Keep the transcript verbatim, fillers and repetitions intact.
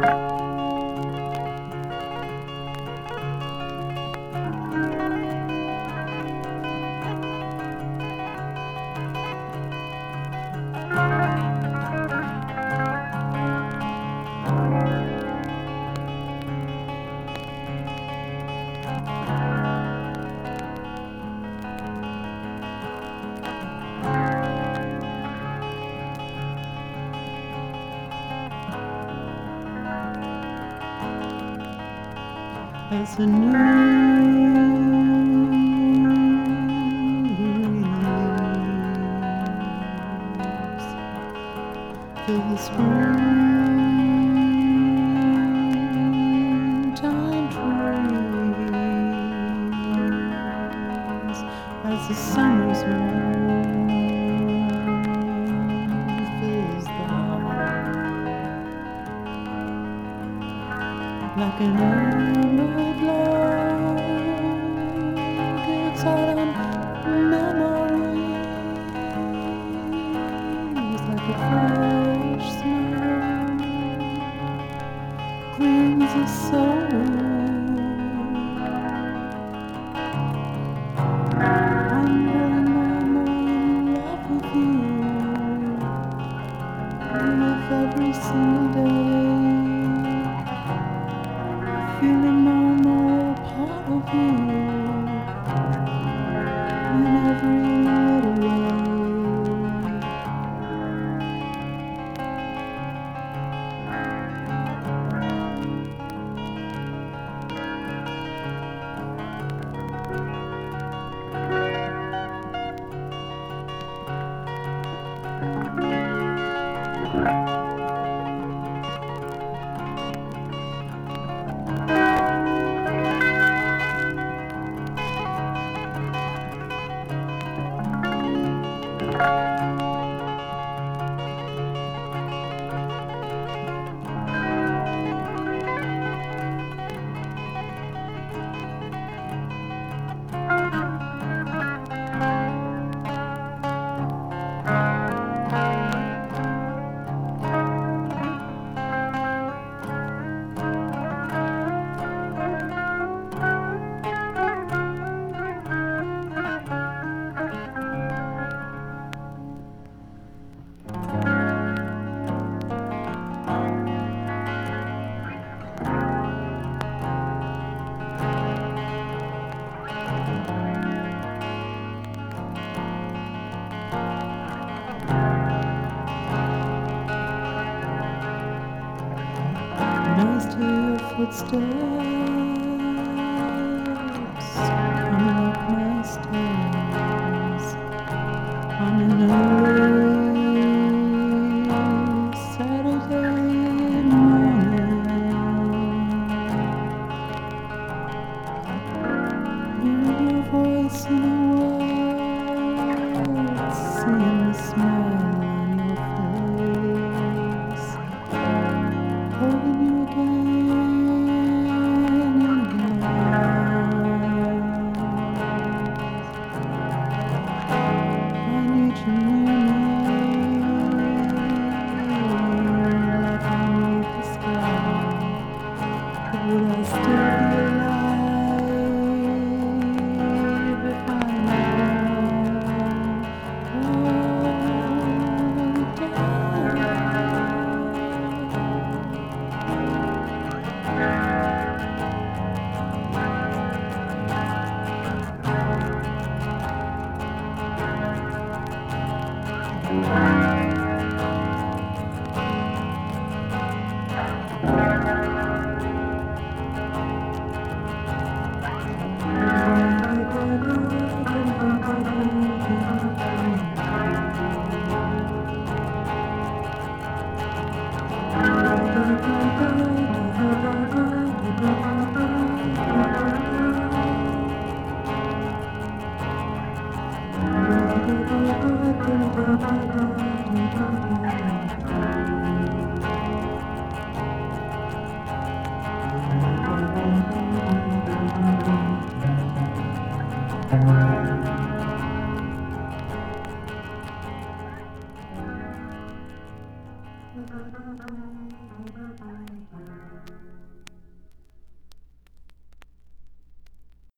As a new breeze fill the springtime trees, as the summer's warmth fills the heart like an arm of love, it's autumn memories like a fresh snow cleans the soul. I'm growing more and more in love with you with every single day, feeling more and more a part of you in every little way. Nice to hear your footsteps coming up my stairs on an early Saturday morning. Hearing your voice in the words, seeing the smile on your face, holding you again and again. I need you near me, like I need the sky. But will I still be alive if I Thank you.